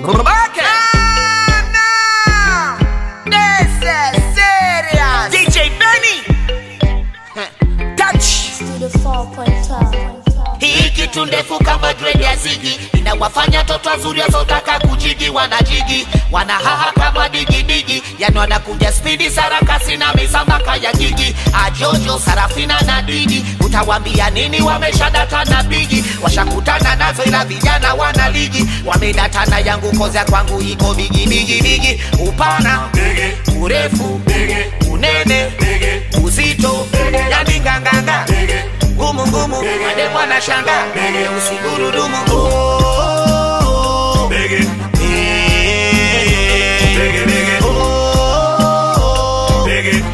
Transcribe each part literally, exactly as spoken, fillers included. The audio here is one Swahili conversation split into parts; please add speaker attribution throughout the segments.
Speaker 1: Rebecca. Ah, no. This is serious. D J Benny. Touch.
Speaker 2: Studio four point five.
Speaker 3: Hii kitu ndefu kama dread ya zigi, inawafanya toto wazuri wasotaka kujigi. Wanajigi, wanahaha kama digi digi, yani wanakuja speedi sarakasi na misambaka ya gigi. Ajojo, Sarafina na Didi, utawambia nini? Wameshadata na bigi, washakutana nazo ila vijana wana ligi. Wamedatana yangu kozia kwangu iko bigi bigi bigi. Upana, bigi, urefu, bigi, unene, bigi, uzito, bigi, yani nganganga, bigi, gumu gumu, ade mwana shanga, bege usigurudumu. Oh, bege, bege, bege, oh, bege,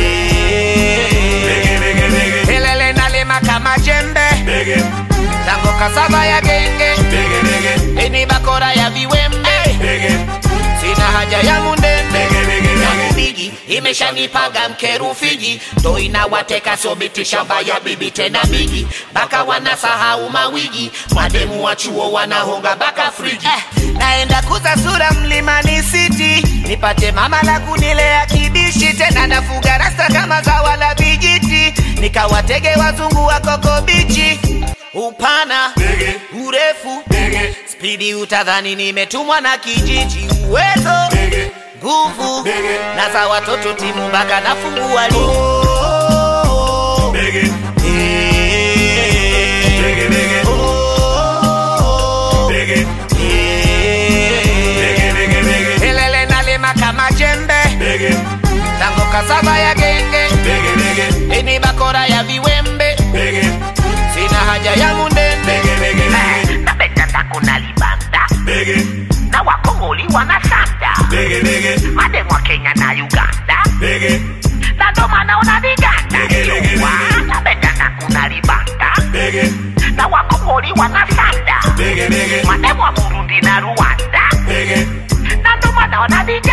Speaker 3: bege, bege, bege. Helele nalima kama jembe, bege, tango kasava ya genge, bege, bege. Eni bakora ya viwembe, bege, sina haja ya mundembe, bege, bege. Bigi, imesha nipaga mkerufiji, ndo inawateka sobiti shamba ya bibi tena bigi. Baka wanasahau mawigi, mademu wa chuo wanahonga baka friji. Eh, naenda kuza sura Mlimani City, nipate mama la kunilea kibishi. Tena nafuga rasta kama za wala vijiti, nikawatege wazungu wa Koko Bichi. Upana, bege, urefu, bege, speedi utadhani nimetumwa na kijiji. Uwezo, bege, nguvu, na za watoto timu mpaka nafungua ligi. Oh, bege, bege, bege, oh, bege, bege, bege, bege. Helele nalima kama jembe, bege, tango kasava ya genge, bege, bege. Eni bakora ya viwembe, bege, sina haja ya mundembe, bege, bege, bege. Napenda takuna libanda, bege, na wakongoli wanasanda, bege, bege. Made mwa Kenya na Uganda, bege, na doma na unadiganda, bege, bege, bege. Napenda takuna libanda, bege, na wakongoli wanasanda, bege, bege. Made mwa Burundi na Rwanda, bege, na doma na unadiganda.